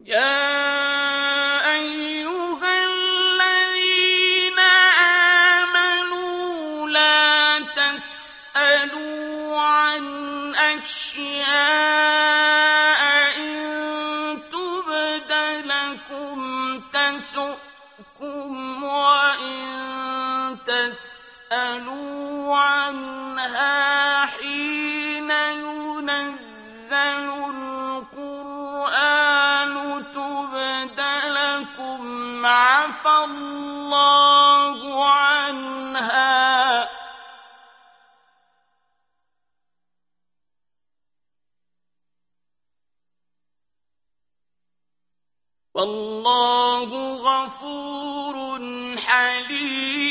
يا أيها الذين آمنوا لا تسألوا عن أشياء إن تبد لكم تسؤكم وإن تسألوا عنها حين ينزل القرآن تبد لكم عفى الله عنها والله غفور حليم.